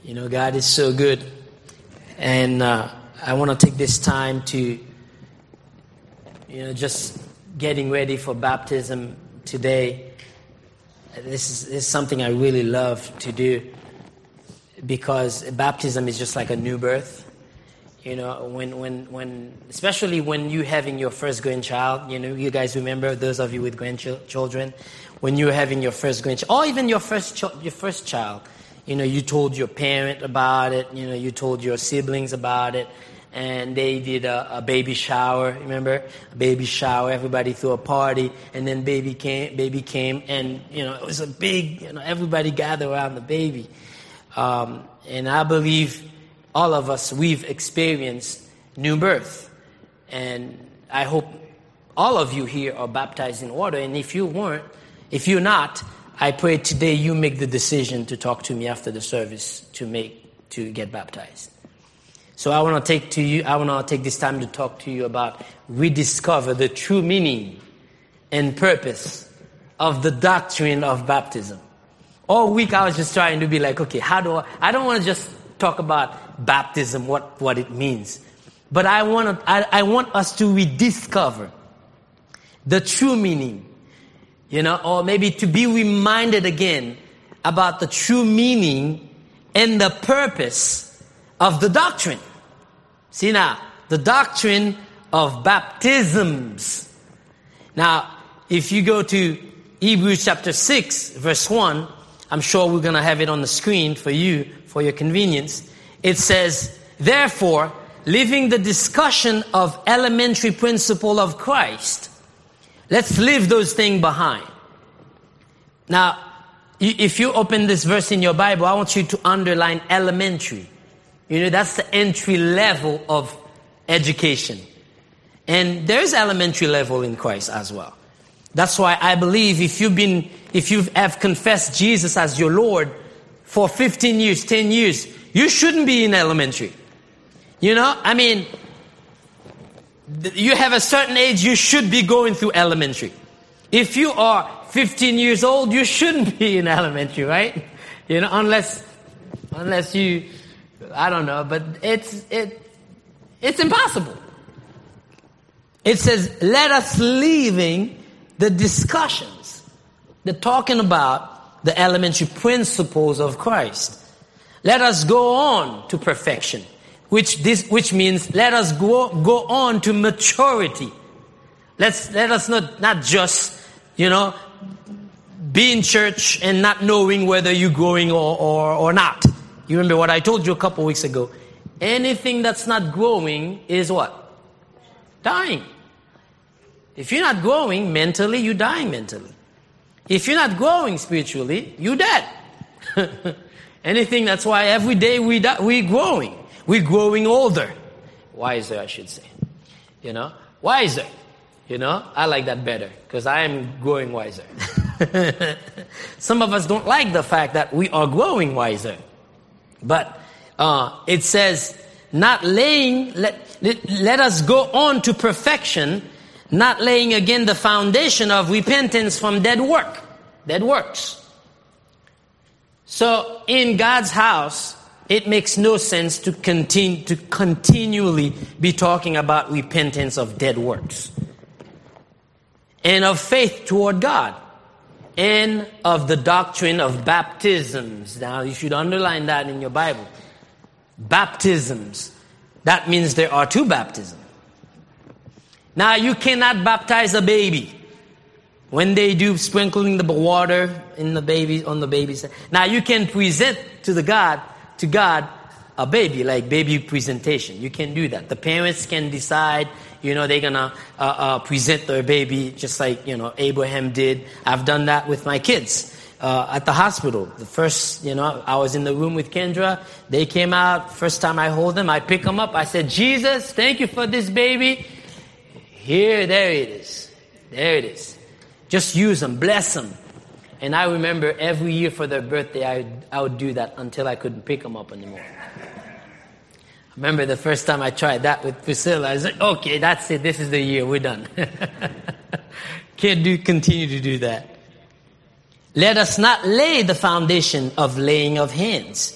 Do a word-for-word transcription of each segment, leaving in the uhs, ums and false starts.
You know, God is so good. And uh, I want to take this time to, you know, just getting ready for baptism today. This is, this is something I really love to do, because baptism is just like a new birth. You know, when, when, when, especially when you're having your first grandchild, you know, you guys remember, those of you with grandchildren, when you're having your first grandchild, or even your first, ch- your first child, you know, you told your parent about it, you know, you told your siblings about it, and they did a, a baby shower, remember? A baby shower, everybody threw a party, and then baby came, baby came, and, you know, it was a big, you know, everybody gathered around the baby. Um, and I believe all of us, we've experienced new birth. And I hope all of you here are baptized in water. And if you weren't, if you're not, I pray today you make the decision to talk to me after the service to make, to get baptized. So I want to take to you, I want to take this time to talk to you about rediscover the true meaning and purpose of the doctrine of baptism. All week I was just trying to be like, okay, how do I, I don't want to just talk about baptism, what, what it means. But I want to, I, I want us to rediscover the true meaning, you know, or maybe to be reminded again about the true meaning and the purpose of the doctrine. See now, the doctrine of baptisms. Now, if you go to Hebrews chapter six, verse one, I'm sure we're going to have it on the screen for you, for your convenience. It says, therefore, leaving the discussion of elementary principle of Christ, let's leave those things behind. Now, if you open this verse in your Bible, I want you to underline elementary. You know, that's the entry level of education. And there's elementary level in Christ as well. That's why I believe if you've been, if you have confessed Jesus as your Lord for fifteen years, ten years, you shouldn't be in elementary. You know, I mean, you have a certain age, you should be going through elementary. If you are fifteen years old, you shouldn't be in elementary, right? You know, unless, unless you, I don't know, but it's, it, it's impossible. It says, let us leaving the discussions, the talking about the elementary principles of Christ. Let us go on to perfection, which this, which means let us go, go on to maturity. Let's, let us not, not just, you know, be in church and not knowing whether you're growing or, or, or not. You remember what I told you a couple weeks ago. Anything that's not growing is what? Dying. If you're not growing mentally, you're dying mentally. If you're not growing spiritually, you're dead. Anything, that's why every day we die, we're growing. We're growing older. Wiser, I should say. You know? Wiser. You know? I like that better because I am growing wiser. Some of us don't like the fact that we are growing wiser. But uh, it says, not laying, let, let, let us go on to perfection, not laying again the foundation of repentance from dead work, dead works. So in God's house, it makes no sense to continue to continually be talking about repentance of dead works and of faith toward God and of the doctrine of baptisms. Now you should underline that in your Bible. Baptisms. That means there are two baptisms. Now, you cannot baptize a baby when they do sprinkling the water in the baby on the baby's. Now, you can present to the God to God a baby, like baby presentation. You can do that. The parents can decide, you know, they're gonna uh, uh, present their baby just like, you know, Abraham did. I've done that with my kids uh, at the hospital. The first, you know, I was in the room with Kendra. They came out. First time I hold them, I pick them up. I said, Jesus, thank you for this baby. Here, there it is. There it is. Just use them, bless them. And I remember every year for their birthday, I, I would do that until I couldn't pick them up anymore. I remember the first time I tried that with Priscilla. I was like, okay, that's it. This is the year. We're done. Can't do, continue to do that. Let us not lay the foundation of laying of hands,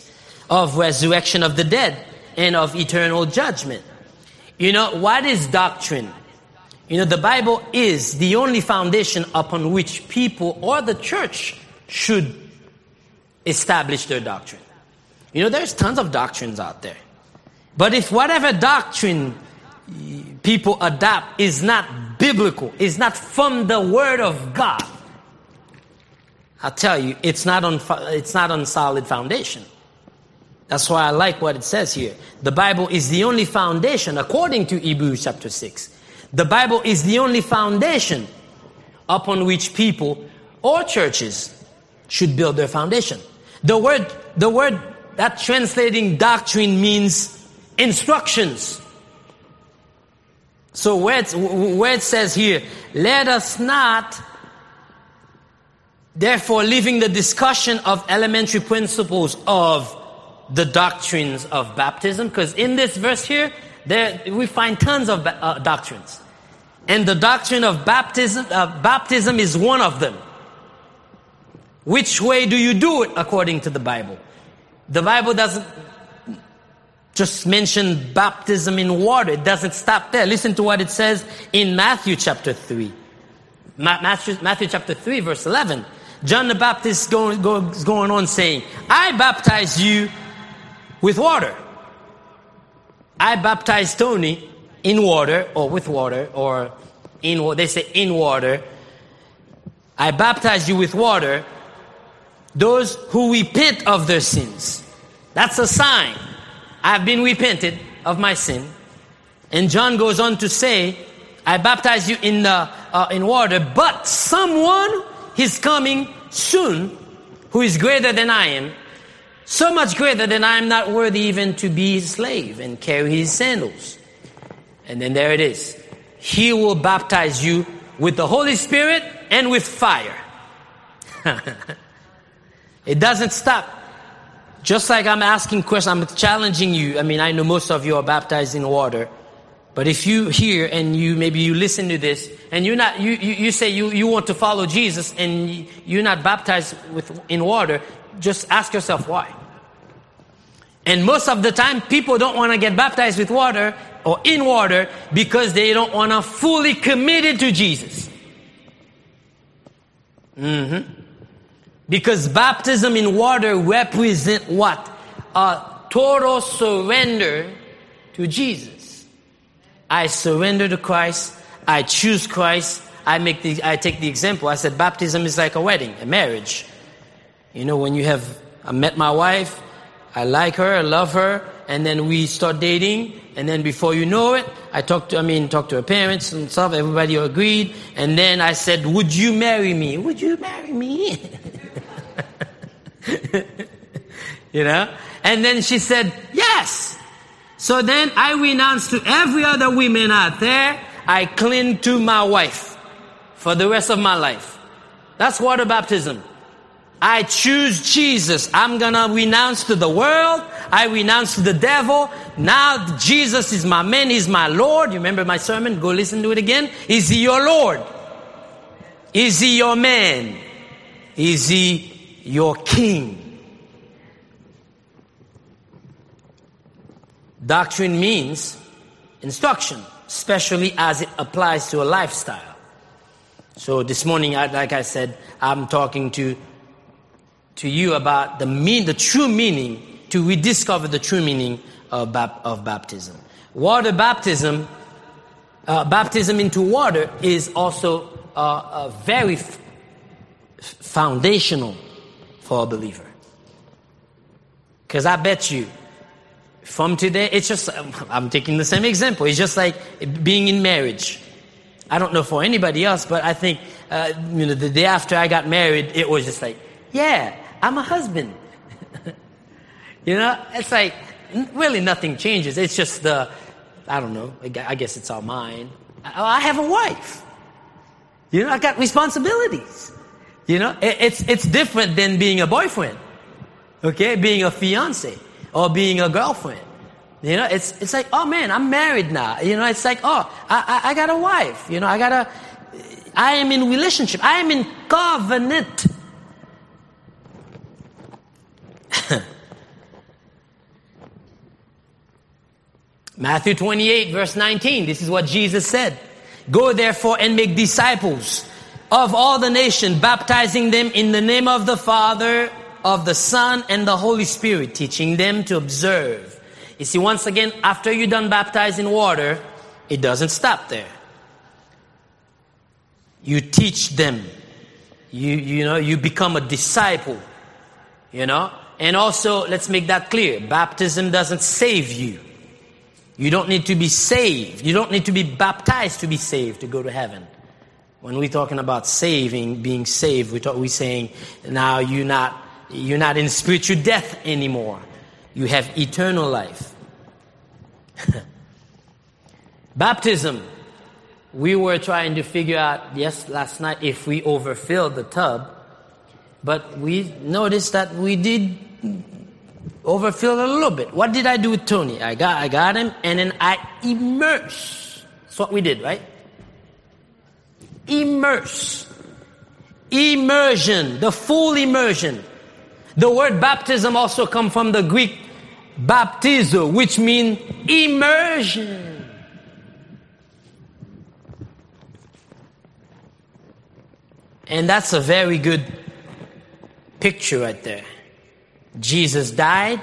of resurrection of the dead and of eternal judgment. You know, what is doctrine? You know, the Bible is the only foundation upon which people or the church should establish their doctrine. You know, there's tons of doctrines out there. But if whatever doctrine people adopt is not biblical, is not from the Word of God, I'll tell you, it's not on it's not on solid foundation. That's why I like what it says here. The Bible is the only foundation, according to Hebrews chapter six. The Bible is the only foundation upon which people or churches should build their foundation. The word, the word that translating doctrine means instructions. So where, it's, where it says here, let us not, therefore, leaving the discussion of elementary principles of the doctrines of baptism, because in this verse here, there we find tons of uh, doctrines. And the doctrine of baptism, uh, baptism is one of them. Which way do you do it according to the Bible? The Bible doesn't just mention baptism in water. It doesn't stop there. Listen to what it says in Matthew chapter three. Ma- Matthew, Matthew chapter three, verse eleven. John the Baptist going, goes going on saying, I baptize you with water. I baptize Tony in water, or with water, or in, they say in water. I baptize you with water, those who repent of their sins. That's a sign. I've been repented of my sin. And John goes on to say, I baptize you in, the, uh, in water, but someone is coming soon who is greater than I am, so much greater that I am not worthy even to be his slave and carry his sandals. And then there it is. He will baptize you with the Holy Spirit and with fire. It doesn't stop. Just like I'm asking questions, I'm challenging you. I mean, I know most of you are baptized in water. But if you hear and you maybe you listen to this and you're not, you, you, you say you, you want to follow Jesus and you're not baptized with in water, just ask yourself why. And most of the time, people don't want to get baptized with water or in water because they don't want to fully committed to Jesus. Mm-hmm. Because baptism in water represent what? A total surrender to Jesus. I surrender to Christ. I choose Christ. I make the, I take the example. I said baptism is like a wedding, a marriage. You know, when you have, I met my wife, I like her, I love her, and then we start dating, and then before you know it, I talked to, I mean, talked to her parents and stuff, everybody agreed, and then I said, would you marry me? Would you marry me? You know? And then she said, yes. So then I renounced to every other woman out there. I cling to my wife for the rest of my life. That's water baptism. I choose Jesus. I'm gonna renounce to the world. I renounce to the devil. Now Jesus is my man. He's my Lord. You remember my sermon? Go listen to it again. Is he your Lord? Is he your man? Is he your king? Doctrine means instruction, especially as it applies to a lifestyle. So this morning, like I said, I'm talking to to you about the mean, the true meaning, to rediscover the true meaning of, bap- of baptism. Water baptism, uh, baptism into water is also uh, uh, very f- foundational for a believer. Because I bet you, from today, it's just, I'm taking the same example. It's just like being in marriage. I don't know for anybody else, but I think, uh, you know, the day after I got married, it was just like, yeah, I'm a husband. You know, it's like, really nothing changes. It's just the, I don't know, I guess it's all mine. I have a wife. You know, I got responsibilities. You know, it's it's different than being a boyfriend. Okay, being a fiance or being a girlfriend. You know, it's it's like, oh man, I'm married now. You know, it's like, oh, I, I, I got a wife. You know, I got a, I am in relationship. I am in covenant. Matthew twenty-eight, verse nineteen. This is what Jesus said. Go therefore and make disciples of all the nation, baptizing them in the name of the Father, of the Son, and the Holy Spirit, teaching them to observe. You see, once again, after you're done baptized in water, it doesn't stop there. You teach them. You, you know, you become a disciple. You know? And also, let's make that clear. Baptism doesn't save you. You don't need to be saved. You don't need to be baptized to be saved to go to heaven. When we're talking about saving, being saved, we're, talk, we're saying now you're not, you're not in spiritual death anymore. You have eternal life. Baptism. We were trying to figure out, yes, last night, if we overfilled the tub. But we noticed that we did overfill a little bit. What did I do with Tony? I got, I got him, and then I immerse. That's what we did, right? Immerse. Immersion. The full immersion. The word baptism also comes from the Greek baptizo, which means immersion. And that's a very good picture right there. Jesus died.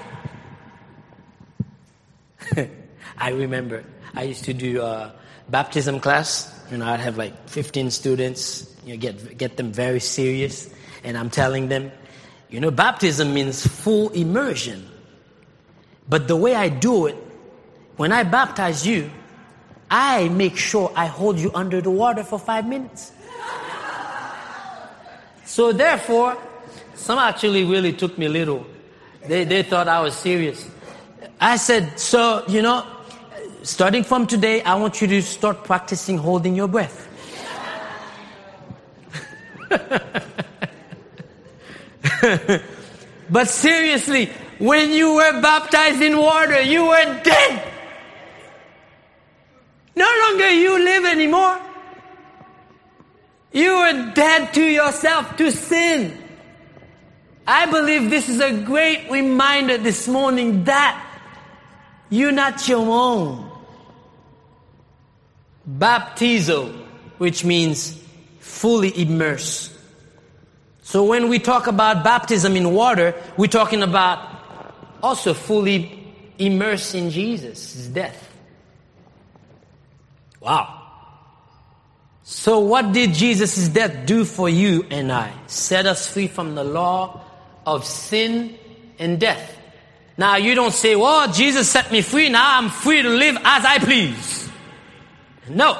I remember I used to do a baptism class. You know, I'd have like fifteen students. You know, get get them very serious, and I'm telling them, you know, baptism means full immersion. But the way I do it, when I baptize you, I make sure I hold you under the water for five minutes. So therefore, some actually really took me a little. They they thought I was serious. I said, so, you know, starting from today, I want you to start practicing holding your breath. But seriously, when you were baptized in water, you were dead. No longer you live anymore. You were dead to yourself, to sin. I believe this is a great reminder this morning that you're not your own. Baptizo, which means fully immerse. So when we talk about baptism in water, we're talking about also fully immerse in Jesus' death. Wow. So what did Jesus' death do for you and I? Set us free from the law of sin and death. Now you don't say, well, Jesus set me free, now I'm free to live as I please. No.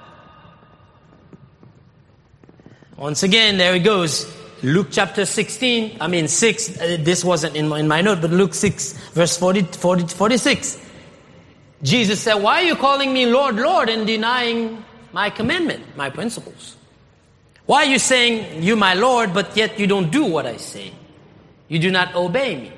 Once again, there it goes. Luke chapter sixteen, I mean six, uh, this wasn't in my, in my note, but Luke six, verse forty, forty, forty-six. Jesus said, why are you calling me Lord, Lord, and denying my commandment, my principles? Why are you saying you're my Lord, but yet you don't do what I say? You do not obey me.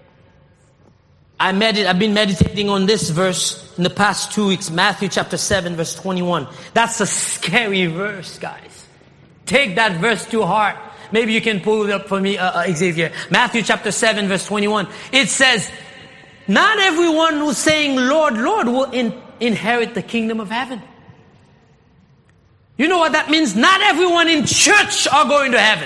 I medit- I've been meditating on this verse in the past two weeks, Matthew chapter seven, verse twenty-one. That's a scary verse, guys. Take that verse to heart. Maybe you can pull it up for me, uh, uh, Xavier. Matthew chapter seven, verse twenty-one. It says, not everyone who's saying, Lord, Lord, will in- inherit the kingdom of heaven. You know what that means? Not everyone in church are going to heaven.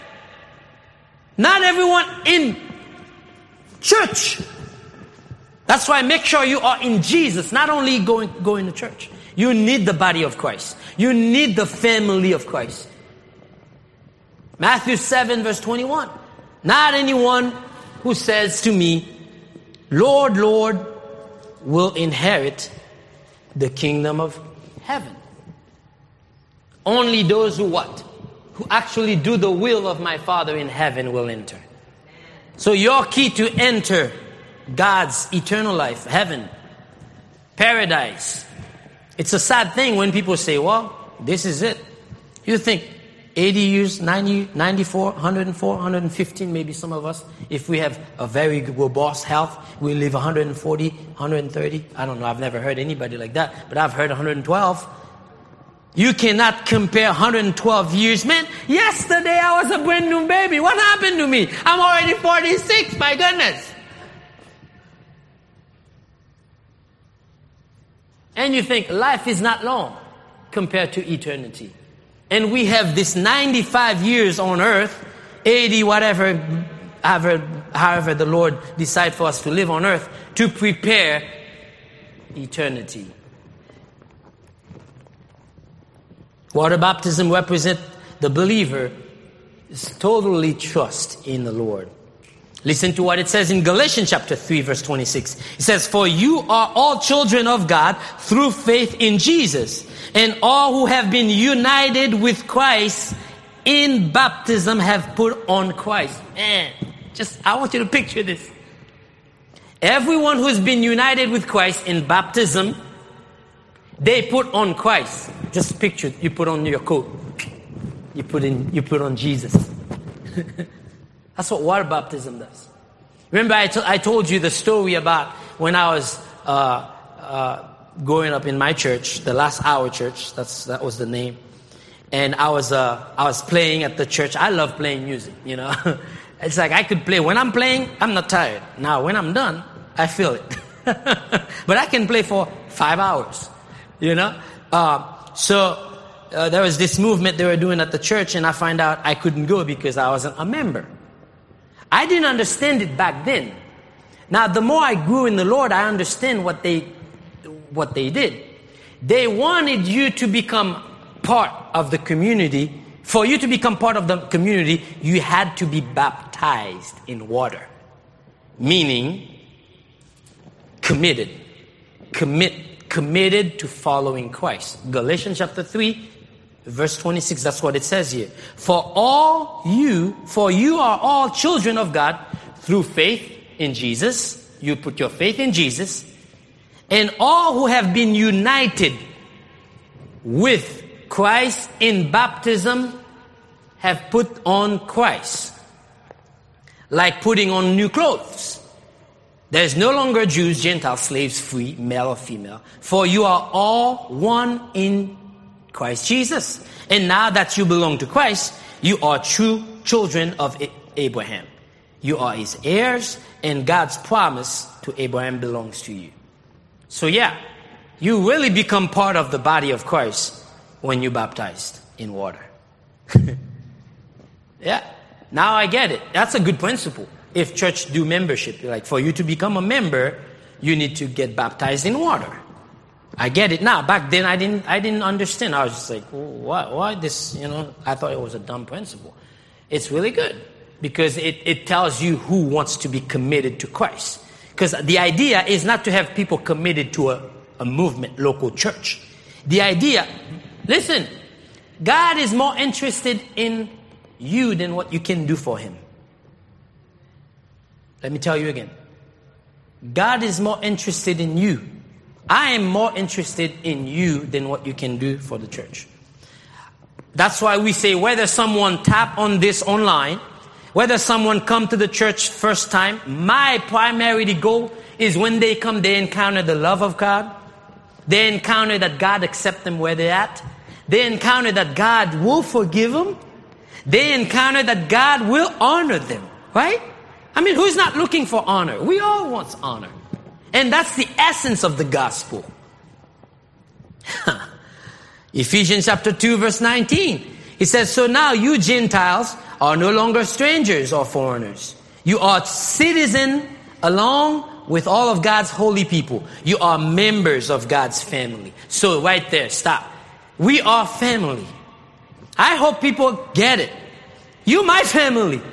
Not everyone in church. That's why make sure you are in Jesus, not only going, going to church. You need the body of Christ. You need the family of Christ. Matthew seven, verse twenty-one. Not anyone who says to me, Lord, Lord, will inherit the kingdom of heaven. Only those who what? Who actually do the will of my Father in heaven will enter. So your key to enter God's eternal life, heaven, paradise. It's a sad thing when people say, well, this is it. You think eighty years, ninety, ninety-four, one hundred four, one hundred fifteen, maybe some of us, if we have a very robust health, we live one hundred forty, one hundred thirty. I don't know, I've never heard anybody like that, but I've heard one hundred twelve. You cannot compare one hundred twelve years. Man, yesterday I was a brand new baby. What happened to me? I'm already forty-six, my goodness. And you think life is not long compared to eternity. And we have this ninety-five years on earth, eighty, whatever, however, however the Lord decides for us to live on earth, to prepare eternity. Water baptism represents the believer's totally trust in the Lord. Listen to what it says in Galatians chapter three, verse twenty-six. It says, "For you are all children of God through faith in Jesus. And all who have been united with Christ in baptism have put on Christ." Man, just, I want you to picture this. Everyone who's been united with Christ in baptism, they put on Christ. Just picture, you put on your coat. You put in, you put on Jesus. That's what water baptism does. Remember, I, to, I told you the story about when I was uh, uh, growing up in my church, the Last Hour Church. That's that was the name. And I was uh, I was playing at the church. I love playing music. You know, it's like I could play when I'm playing. I'm not tired. Now, when I'm done, I feel it. But I can play for five hours. You know, uh, so. Uh, there was this movement they were doing at the church, and I find out I couldn't go because I wasn't a member. I didn't understand it back then. Now, the more I grew in the Lord, I understand what they, what they did. They wanted you to become part of the community. For you to become part of the community, you had to be baptized in water. Meaning, committed. Commit, committed to following Christ. Galatians chapter three, verse twenty-six, that's what it says here. For all you, for you are all children of God through faith in Jesus. You put your faith in Jesus. And all who have been united with Christ in baptism have put on Christ. Like putting on new clothes. There is no longer Jews, Gentiles, slaves, free, male or female. For you are all one in Christ Jesus. And now that you belong to Christ, you are true children of Abraham. You are his heirs, and God's promise to Abraham belongs to you. So yeah, you really become part of the body of Christ when you're baptized in water. Yeah, now I get it. That's a good principle. If church do membership, like for you to become a member, you need to get baptized in water. I get it now. Back then, I didn't. I didn't understand. I was just like, why? Why this? You know, I thought it was a dumb principle. It's really good because it, it tells you who wants to be committed to Christ. Because the idea is not to have people committed to a, a movement, local church. The idea, listen, God is more interested in you than what you can do for Him. Let me tell you again. God is more interested in you. I am more interested in you than what you can do for the church. That's why we say whether someone tap on this online, whether someone come to the church first time, my primary goal is when they come, they encounter the love of God. They encounter that God accepts them where they're at. They encounter that God will forgive them. They encounter that God will honor them. Right? I mean, who's not looking for honor? We all want honor. And that's the essence of the gospel. Ephesians chapter two, verse nineteen. It says, so now you Gentiles are no longer strangers or foreigners. You are citizens along with all of God's holy people. You are members of God's family. So right there, stop. We are family. I hope people get it. You my family.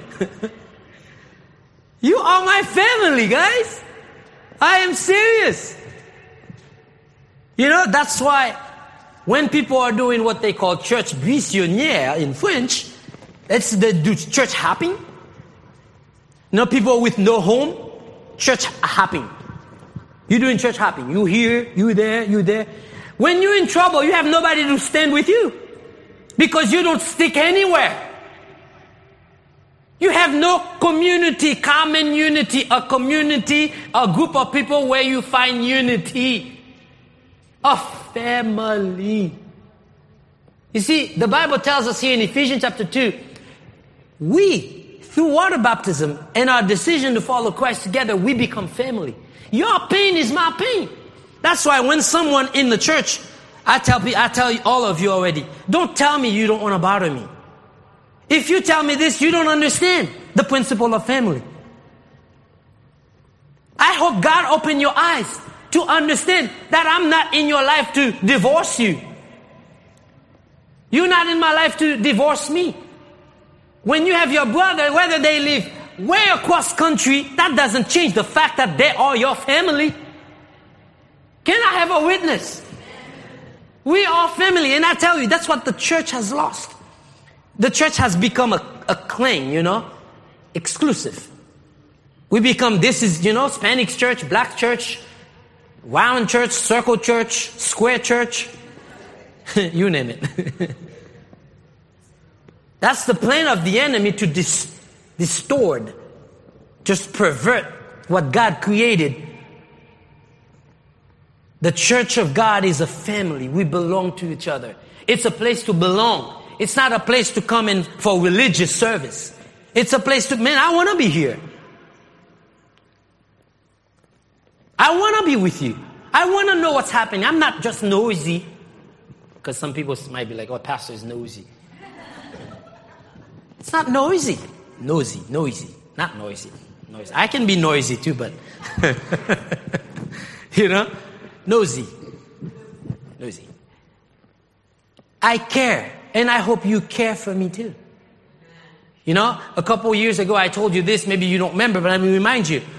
You are my family, guys. I am serious. You know, that's why when people are doing what they call church missionnaire in French, it's the do church hopping. You know, people with no home, church hopping. You're doing church hopping. You here, you there, you there. When you're in trouble, you have nobody to stand with you because you don't stick anywhere. You have no community, common unity, a community, a group of people where you find unity. A family. You see, the Bible tells us here in Ephesians chapter two, we, through water baptism and our decision to follow Christ together, we become family. Your pain is my pain. That's why when someone in the church, I tell people, I tell you, all of you already, don't tell me you don't want to bother me. If you tell me this, you don't understand the principle of family. I hope God open your eyes to understand that I'm not in your life to divorce you. You're not in my life to divorce me. When you have your brother, whether they live way across country, that doesn't change the fact that they are your family. Can I have a witness? We are family, and I tell you, that's what the church has lost. The church has become a, a clan, you know, exclusive. We become, this is, you know, Hispanic church, black church, round church, circle church, square church. You name it. That's the plan of the enemy, to dis- distort, just pervert what God created. The church of God is a family. We belong to each other. It's a place to belong. It's not a place to come in for religious service. It's a place to, man, I want to be here. I want to be with you. I want to know what's happening. I'm not just nosy. Because some people might be like, oh, pastor is nosy. It's not noisy. Nosy, noisy. Not noisy. Noisy. I can be noisy too, but, you know, nosy. Nosy. I care. And I hope you care for me too. You know, a couple years ago, I told you this. Maybe you don't remember, but let me remind you.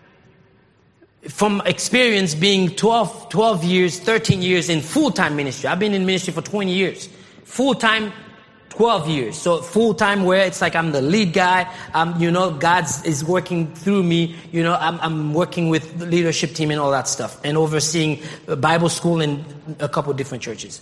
From experience being twelve, twelve years, thirteen years in full-time ministry. I've been in ministry for twenty years. Full-time, twelve years. So full-time where it's like I'm the lead guy. Um, you know, God is working through me. You know, I'm, I'm working with the leadership team and all that stuff. And overseeing Bible school in a couple of different churches.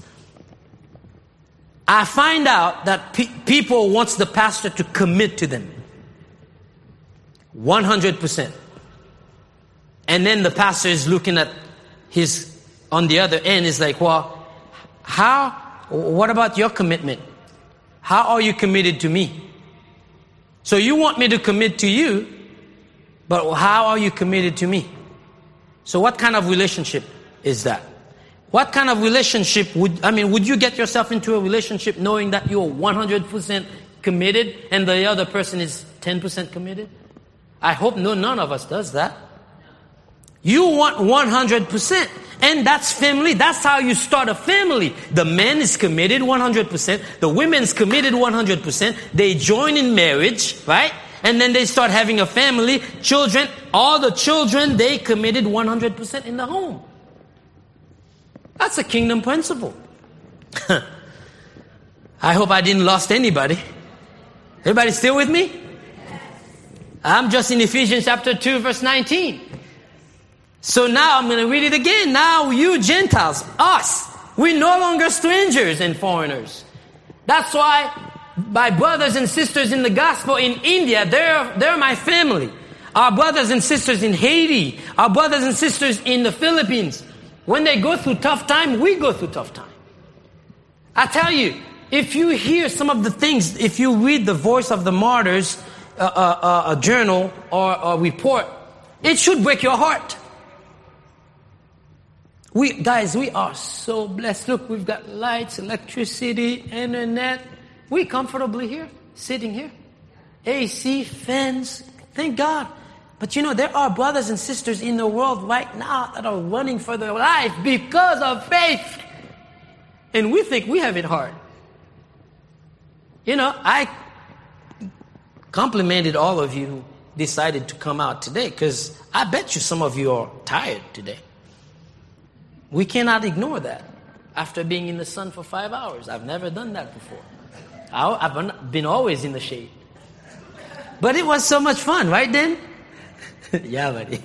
I find out that pe- people wants the pastor to commit to them. one hundred percent. And then the pastor is looking at his, on the other end, is like, well, how, what about your commitment? How are you committed to me? So you want me to commit to you, but how are you committed to me? So what kind of relationship is that? What kind of relationship would, I mean, would you get yourself into a relationship knowing that you're one hundred percent committed and the other person is ten percent committed? I hope no, none of us does that. You want one hundred percent. And that's family. That's how you start a family. The man is committed one hundred percent. The women's committed one hundred percent. They join in marriage, right? And then they start having a family, children. All the children, they committed one hundred percent in the home. That's a kingdom principle. I hope I didn't lost anybody. Everybody still with me? I'm just in Ephesians chapter two, verse nineteen. So now I'm going to read it again. Now you Gentiles, us, we're no longer strangers and foreigners. That's why my brothers and sisters in the gospel in India, they're, they're my family. Our brothers and sisters in Haiti, our brothers and sisters in the Philippines, when they go through tough time, we go through tough time. I tell you, if you hear some of the things, if you read the Voice of the Martyrs, uh, uh, uh, a journal or a report, it should break your heart. We, guys, we are so blessed. Look, we've got lights, electricity, internet. We're comfortably here, sitting here. A C, fans, thank God. But you know, there are brothers and sisters in the world right now that are running for their life because of faith. And we think we have it hard. You know, I complimented all of you who decided to come out today because I bet you some of you are tired today. We cannot ignore that after being in the sun for five hours. I've never done that before. I've been always in the shade. But it was so much fun, right, Dan? Yeah, buddy.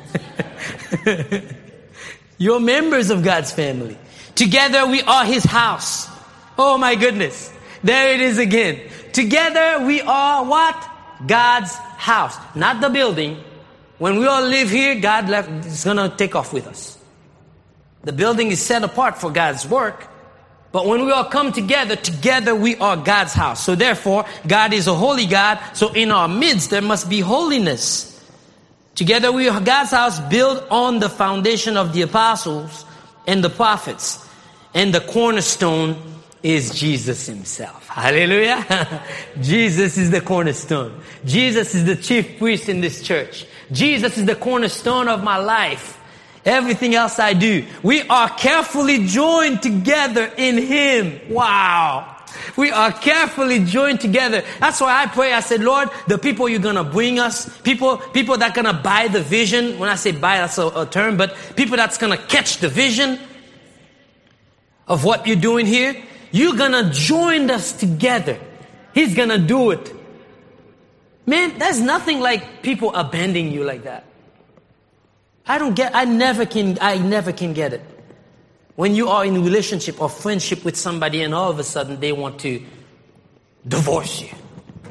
You're members of God's family. Together we are His house. Oh my goodness. There it is again. Together we are what? God's house. Not the building. When we all live here, God left, is going to take off with us. The building is set apart for God's work. But when we all come together, together we are God's house. So therefore, God is a holy God. So in our midst, there must be holiness. Together we are God's house built on the foundation of the apostles and the prophets. And the cornerstone is Jesus himself. Hallelujah. Jesus is the cornerstone. Jesus is the chief priest in this church. Jesus is the cornerstone of my life. Everything else I do. We are carefully joined together in him. Wow. We are carefully joined together. That's why I pray. I said, Lord, the people you're going to bring us, people, people that are going to buy the vision. When I say buy, that's a, a term, but people that's going to catch the vision of what you're doing here. You're going to join us together. He's going to do it. Man, there's nothing like people abandoning you like that. I don't get, I never can, I never can get it. When you are in a relationship or friendship with somebody and all of a sudden they want to divorce you.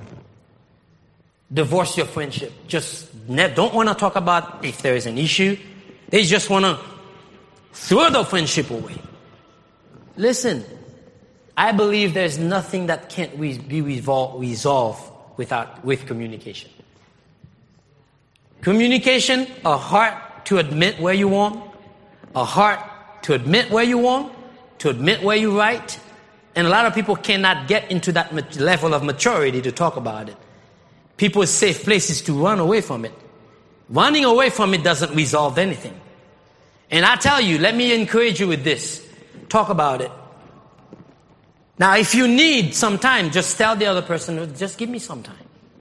Divorce your friendship. Just ne- don't want to talk about if there is an issue. They just want to throw the friendship away. Listen, I believe there's nothing that can't re- be revol- resolved without, with communication. Communication, a heart to admit where you wrong, a heart to admit where you wrong, to admit where you're right. And a lot of people cannot get into that level of maturity to talk about it. People's safe places to run away from it. Running away from it doesn't resolve anything. And I tell you, let me encourage you with this. Talk about it. Now, if you need some time, just tell the other person, just give me some time.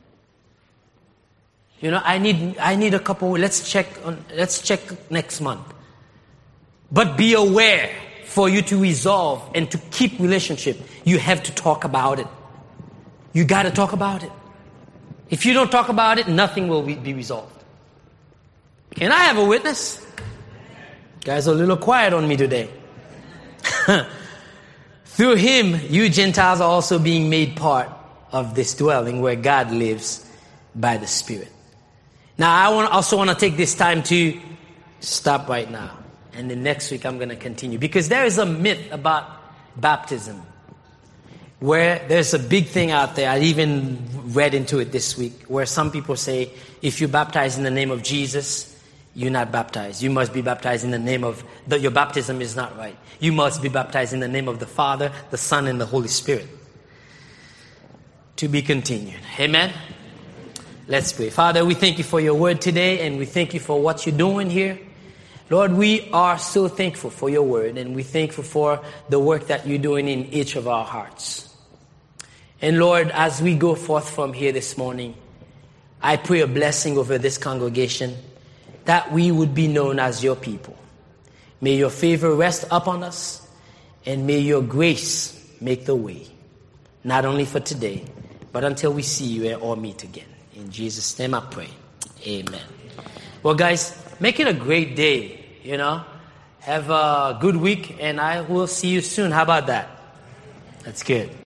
You know, I need, I need a couple, let's check on, let's check next month. But be aware, for you to resolve and to keep relationship, you have to talk about it. You got to talk about it. If you don't talk about it, nothing will be resolved. Can I have a witness? You guys are a little quiet on me today. Through him, you Gentiles are also being made part of this dwelling where God lives by the Spirit. Now, I want, also want to take this time to stop right now. And then next week, I'm going to continue. Because there is a myth about baptism. Where there's a big thing out there. I even read into it this week. Where some people say, if you baptize in the name of Jesus, you're not baptized. You must be baptized in the name of, the, your baptism is not right. You must be baptized in the name of the Father, the Son, and the Holy Spirit. To be continued. Amen. Let's pray. Father, we thank you for your word today, and we thank you for what you're doing here. Lord, we are so thankful for your word, and we're thankful for the work that you're doing in each of our hearts. And Lord, as we go forth from here this morning, I pray a blessing over this congregation, that we would be known as your people. May your favor rest upon us, and may your grace make the way, not only for today, but until we see you or meet again. In Jesus' name I pray. Amen. Well, guys, make it a great day, you know. Have a good week, and I will see you soon. How about that? That's good.